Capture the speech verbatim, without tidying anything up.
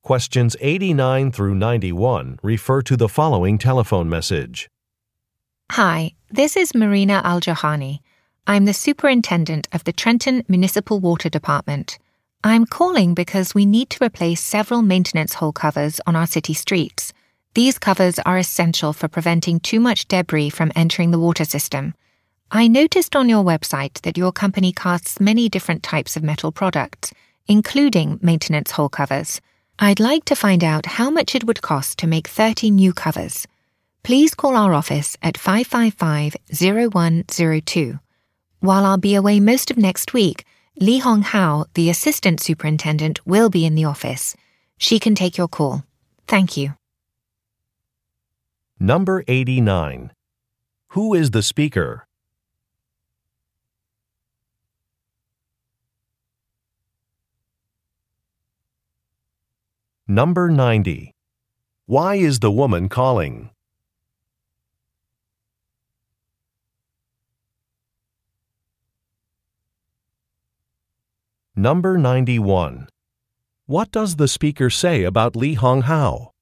Questions eighty-nine through ninety-one refer to the following telephone message. Hi, this is Marina Al-Johani. I'm the superintendent of the Trenton Municipal Water Department. I'm calling because we need to replace several maintenance hole covers on our city streets. These covers are essential for preventing too much debris from entering the water system. I noticed on your website that your company casts many different types of metal products, including maintenance hole covers. I'd like to find out how much it would cost to make thirty new covers. Please call our office at five five five, zero one zero two. While I'll be away most of next week, Li Hong Hao, the assistant superintendent, will be in the office. She can take your call. Thank you. Number eighty-nine. Who is the speaker? Number ninety. Why is the woman calling? Number ninety-one. What does the speaker say about Li Hong Hao?